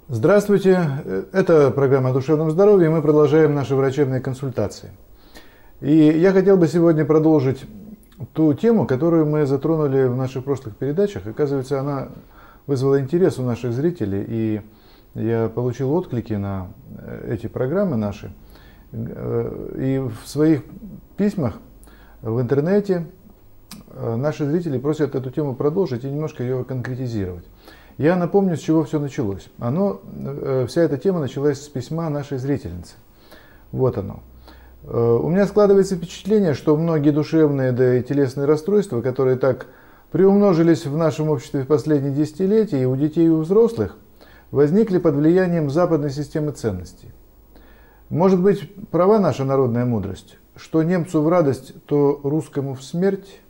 Здравствуйте, это программа о душевном здоровье, и мы продолжаем наши врачебные консультации. И я хотел бы сегодня продолжить ту тему, которую мы затронули в наших прошлых передачах. Оказывается, она вызвала интерес у наших зрителей, и я получил отклики на эти программы наши. И в своих письмах в интернете наши зрители просят эту тему продолжить и немножко ее конкретизировать. Я напомню, с чего все началось. Вся эта тема началась с письма нашей зрительницы. Вот оно. У меня складывается впечатление, что многие душевные да и телесные расстройства, которые так приумножились в нашем обществе в последние десятилетия, и у детей, и у взрослых, возникли под влиянием западной системы ценностей. Может быть, права наша народная мудрость, что немцу в радость, то русскому в смерть?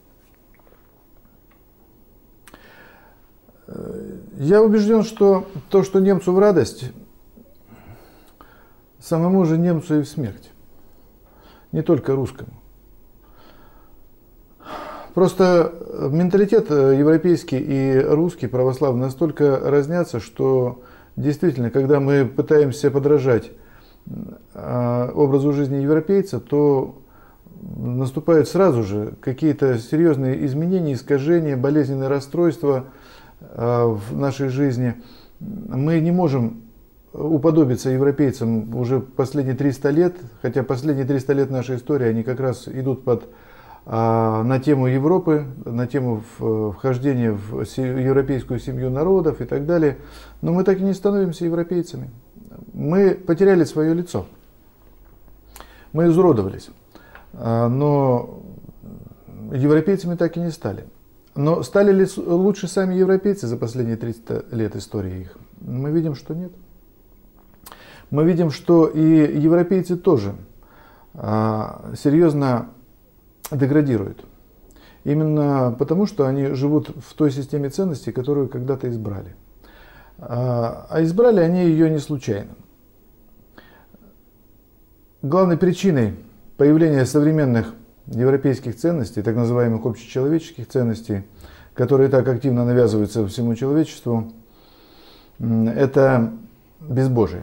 Я убежден, что то, что немцу в радость, самому же немцу и в смерть. Не только русскому. Просто менталитет европейский и русский, православный, настолько разнятся, что действительно, когда мы пытаемся подражать образу жизни европейца, то наступают сразу же какие-то серьезные изменения, искажения, болезненные расстройства в нашей жизни. Мы не можем уподобиться европейцам уже последние 300 лет, хотя последние 300 лет нашей истории, они как раз идут на тему Европы, на тему вхождения в европейскую семью народов и так далее. Но мы так и не становимся европейцами. Мы потеряли свое лицо. Мы изуродовались. Но европейцами так и не стали. Но стали ли лучше сами европейцы за последние 300 лет истории их? Мы видим, что нет. Мы видим, что и европейцы тоже серьезно деградируют. Именно потому, что они живут в той системе ценностей, которую когда-то избрали. А избрали они ее не случайно. Главной причиной появления современных европейских ценностей, так называемых общечеловеческих ценностей, которые так активно навязываются всему человечеству, это безбожие.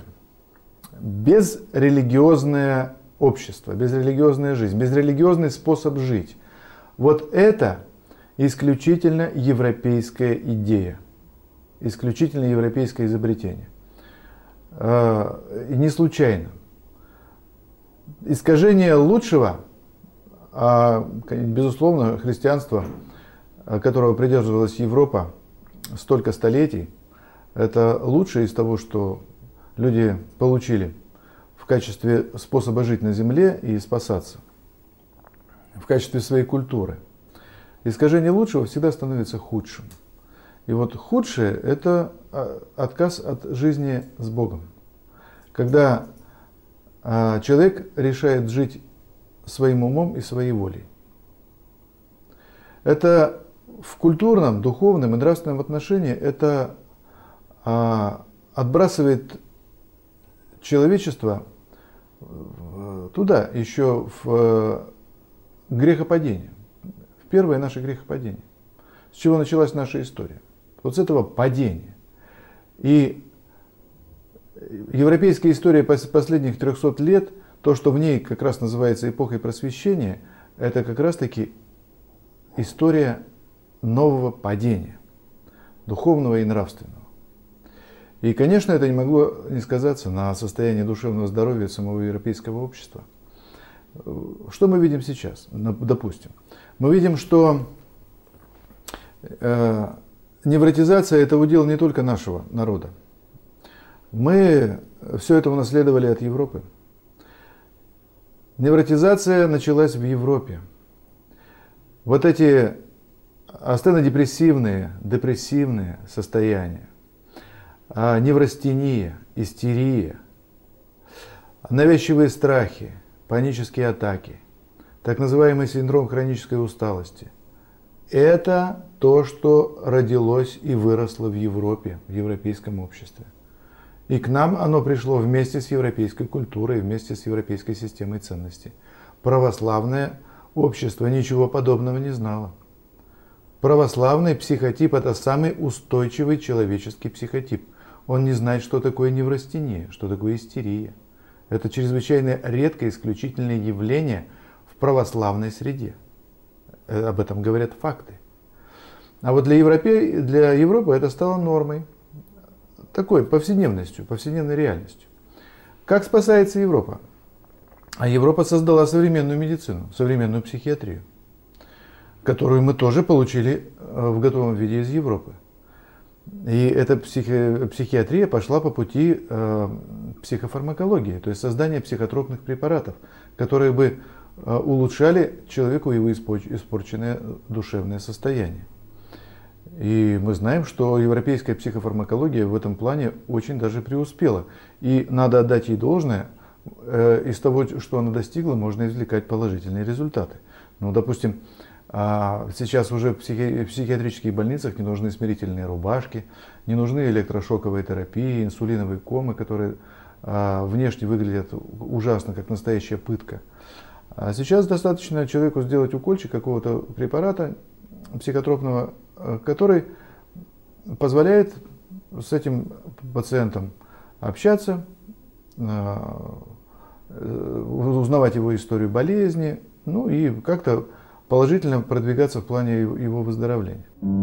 Безрелигиозное общество, безрелигиозная жизнь, безрелигиозный способ жить. Вот это исключительно европейская идея, исключительно европейское изобретение. И не случайно. Искажение лучшего, безусловно, христианство, которого придерживалась Европа столько столетий, это лучшее из того, что люди получили в качестве способа жить на земле и спасаться, в качестве своей культуры. Искажение лучшего всегда становится худшим. И вот худшее – это отказ от жизни с Богом. Когда человек решает жить своим умом и своей волей. Это в культурном, духовном и нравственном отношении это отбрасывает человечество туда, еще в грехопадение, в первое наше грехопадение. С чего началась наша история? Вот с этого падения. И европейская история последних 300 лет, то, что в ней как раз называется эпохой просвещения, это как раз таки история нового падения, духовного и нравственного. И, конечно, это не могло не сказаться на состоянии душевного здоровья самого европейского общества. Что мы видим сейчас, допустим? Мы видим, что невротизация – это удел не только нашего народа. Мы все это унаследовали от Европы. Невротизация началась в Европе. Вот эти астенодепрессивные, депрессивные состояния, неврастения, истерия, навязчивые страхи, панические атаки, так называемый синдром хронической усталости – это то, что родилось и выросло в Европе, в европейском обществе. И к нам оно пришло вместе с европейской культурой, вместе с европейской системой ценностей. Православное общество ничего подобного не знало. Православный психотип – это самый устойчивый человеческий психотип. Он не знает, что такое неврастения, что такое истерия. Это чрезвычайно редкое, исключительное явление в православной среде. Об этом говорят факты. А вот для Европы это стало нормой, такой повседневностью, повседневной реальностью. Как спасается Европа? А Европа создала современную медицину, современную психиатрию, которую мы тоже получили в готовом виде из Европы. И эта психиатрия пошла по пути психофармакологии, то есть создания психотропных препаратов, которые бы улучшали человеку его испорченное душевное состояние. И мы знаем, что европейская психофармакология в этом плане очень даже преуспела. И надо отдать ей должное, из того, что она достигла, можно извлекать положительные результаты. Ну, допустим, сейчас уже в психиатрических больницах не нужны смирительные рубашки, не нужны электрошоковые терапии, инсулиновые комы, которые внешне выглядят ужасно, как настоящая пытка. А сейчас достаточно человеку сделать укольчик какого-то препарата психотропного, который позволяет с этим пациентом общаться, узнавать его историю болезни, ну и как-то положительно продвигаться в плане его выздоровления.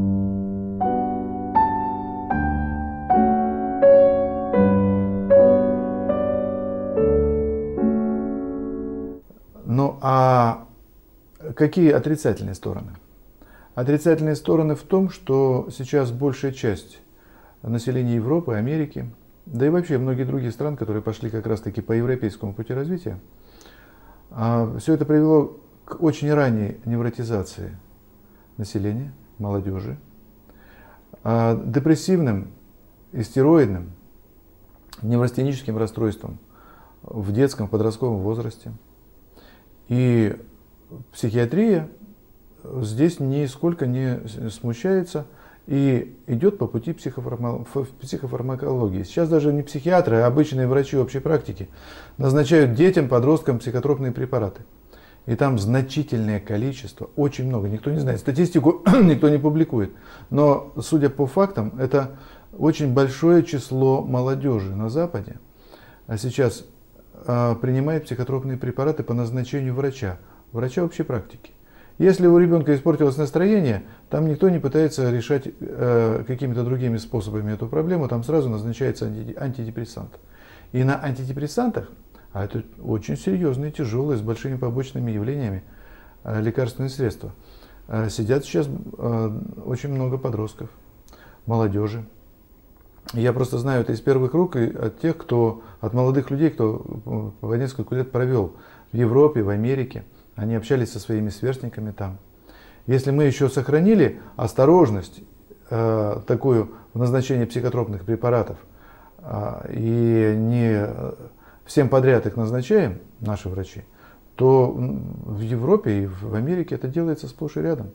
Ну а какие отрицательные стороны? Отрицательные стороны в том, что сейчас большая часть населения Европы, Америки, да и вообще многие другие страны, которые пошли как раз-таки по европейскому пути развития, все это привело к очень ранней невротизации населения, молодежи, депрессивным, истероидным, неврастеническим расстройствам в детском, подростковом возрасте. И психиатрия здесь нисколько не смущается и идет по пути психофармакологии. Сейчас даже не психиатры, а обычные врачи общей практики назначают детям, подросткам психотропные препараты. И там значительное количество, очень много, никто не знает, статистику никто не публикует. Но, судя по фактам, это очень большое число молодежи на Западе сейчас принимает психотропные препараты по назначению врача общей практики. Если у ребенка испортилось настроение, там никто не пытается решать какими-то другими способами эту проблему, там сразу назначается антидепрессант. И на антидепрессантах, а это очень серьезные, тяжелые, с большими побочными явлениями лекарственные средства, сидят сейчас очень много подростков, молодежи. Я просто знаю это из первых рук от молодых людей, кто по несколько лет провел в Европе, в Америке. Они общались со своими сверстниками там. Если мы еще сохранили осторожность такую в назначении психотропных препаратов и не всем подряд их назначаем, наши врачи, то в Европе и в Америке это делается сплошь и рядом.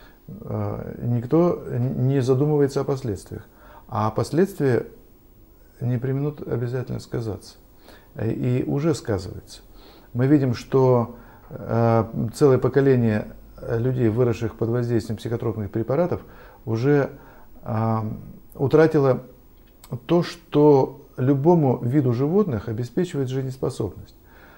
Никто не задумывается о последствиях. А последствия не преминут обязательно сказаться. И уже сказывается. Мы видим, что целое поколение людей, выросших под воздействием психотропных препаратов, уже утратило то, что любому виду животных обеспечивает жизнеспособность.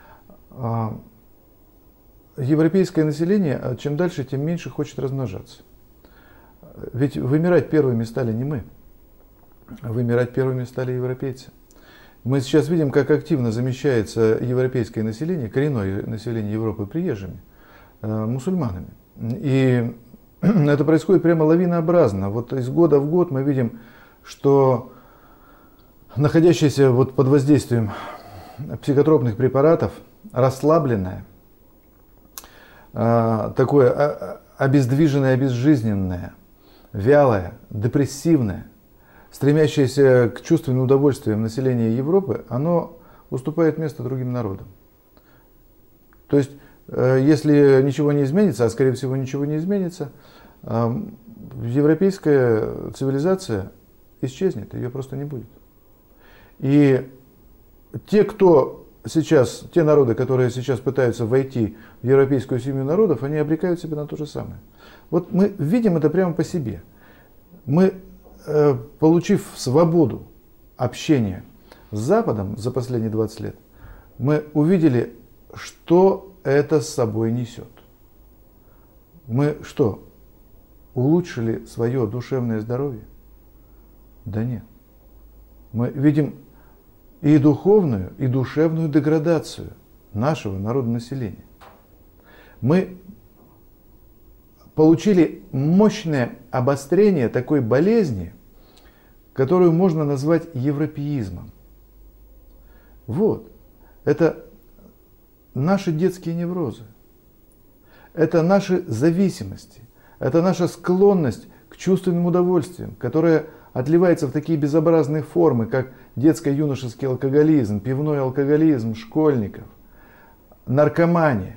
Европейское население чем дальше, тем меньше хочет размножаться. Ведь вымирать первыми стали не мы. Вымирать первыми стали европейцы. Мы сейчас видим, как активно замещается европейское население, коренное население Европы приезжими, мусульманами. И это происходит прямо лавинообразно. Вот из года в год мы видим, что находящиеся вот под воздействием психотропных препаратов, расслабленное, такое обездвиженное, обезжизненное, вялое, депрессивное, стремящееся к чувственным удовольствиям населения Европы, оно уступает место другим народам. То есть, если ничего не изменится, а скорее всего ничего не изменится, европейская цивилизация исчезнет, ее просто не будет. И те народы, которые сейчас пытаются войти в европейскую семью народов, они обрекают себя на то же самое. Вот мы видим это прямо по себе. Мы, получив свободу общения с Западом за последние 20 лет, мы увидели, что это с собой несет. Мы что, улучшили свое душевное здоровье? Да нет. Мы видим и духовную, и душевную деградацию нашего народонаселения. Мы получили мощное обострение такой болезни, которую можно назвать европеизмом. Вот. Это наши детские неврозы. Это наши зависимости. Это наша склонность к чувственным удовольствиям, которая отливается в такие безобразные формы, как детско-юношеский алкоголизм, пивной алкоголизм школьников, наркомания,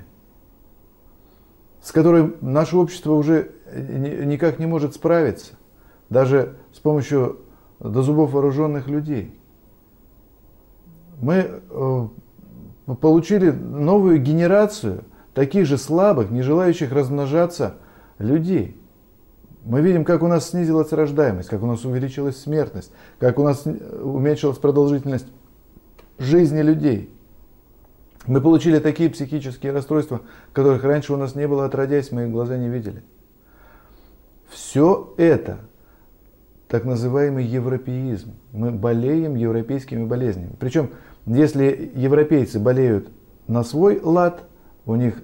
с которой наше общество уже никак не может справиться, даже с помощью до зубов вооруженных людей. Мы получили новую генерацию таких же слабых, не желающих размножаться людей. Мы видим, как у нас снизилась рождаемость, как у нас увеличилась смертность, как у нас уменьшилась продолжительность жизни людей. Мы получили такие психические расстройства, которых раньше у нас не было, отродясь, мы их глаза не видели. Все это так называемый европеизм. Мы болеем европейскими болезнями. Причем, если европейцы болеют на свой лад, у них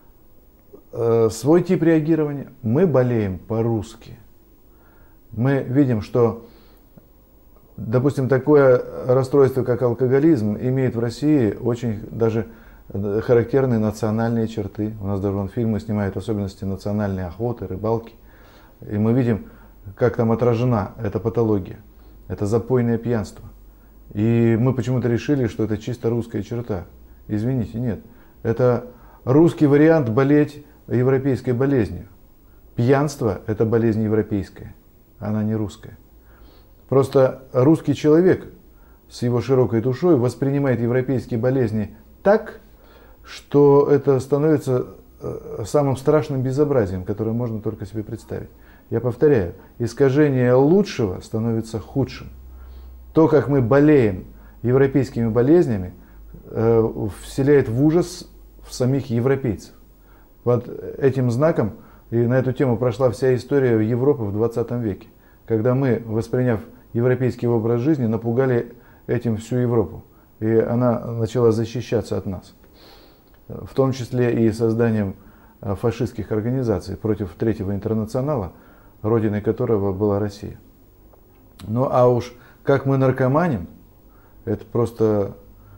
свой тип реагирования, мы болеем по-русски. Мы видим, что, допустим, такое расстройство, как алкоголизм, имеет в России очень даже характерные национальные черты. У нас даже фильмы снимают особенности национальной охоты, рыбалки. И мы видим, как там отражена эта патология. Это запойное пьянство. И мы почему-то решили, что это чисто русская черта. Извините, нет. Это русский вариант болеть европейской болезнью. Пьянство – это болезнь европейская, она не русская. Просто русский человек с его широкой душой воспринимает европейские болезни так, что это становится самым страшным безобразием, которое можно только себе представить. Я повторяю, искажение лучшего становится худшим. То, как мы болеем европейскими болезнями, вселяет в ужас в самих европейцев. Под этим знаком, и на эту тему прошла вся история Европы в 20 веке, когда мы, восприняв европейский образ жизни, напугали этим всю Европу. И она начала защищаться от нас. В том числе и созданием фашистских организаций против Третьего интернационала, родиной которого была Россия. Ну а уж как мы наркоманим, это просто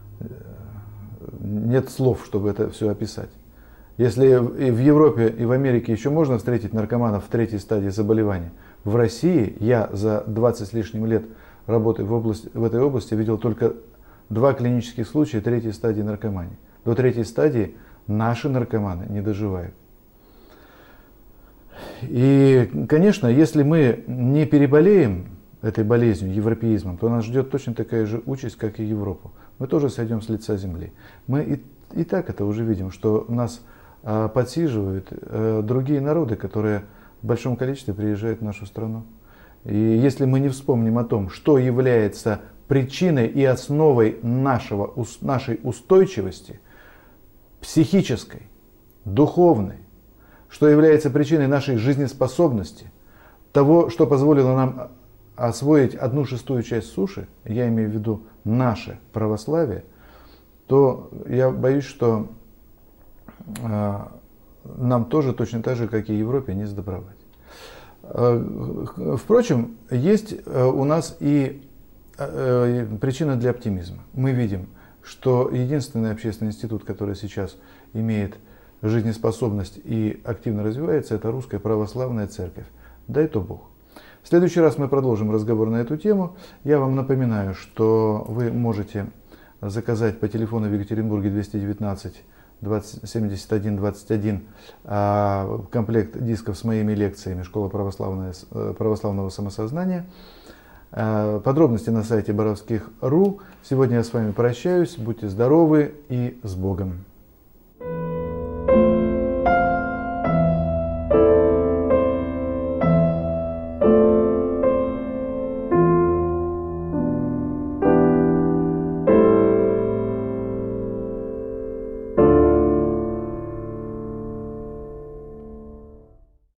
нет слов, чтобы это все описать. Если и в Европе, и в Америке еще можно встретить наркоманов в третьей стадии заболевания, в России я за 20 с лишним лет работы в этой области видел только 2 клинических случая третьей стадии наркомании. До третьей стадии наши наркоманы не доживают. И, конечно, если мы не переболеем этой болезнью, европеизмом, то нас ждет точно такая же участь, как и Европу. Мы тоже сойдем с лица земли. Мы и так это уже видим, что нас подсиживают другие народы, которые в большом количестве приезжают в нашу страну. И если мы не вспомним о том, что является причиной и основой нашей устойчивости, психической, духовной, что является причиной нашей жизнеспособности, того, что позволило нам освоить 1/6 часть суши, я имею в виду наше православие, то я боюсь, что нам тоже точно так же, как и Европе, не сдобровать. Впрочем, есть у нас и причина для оптимизма. Мы видим, что единственный общественный институт, который сейчас имеет жизнеспособность и активно развивается, это Русская Православная Церковь. Дай то Бог. В следующий раз мы продолжим разговор на эту тему. Я вам напоминаю, что вы можете заказать по телефону в Екатеринбурге 219 71 21 комплект дисков с моими лекциями «Школа православного самосознания». Подробности на сайте borovskih.ru. Сегодня я с вами прощаюсь. Будьте здоровы и с Богом.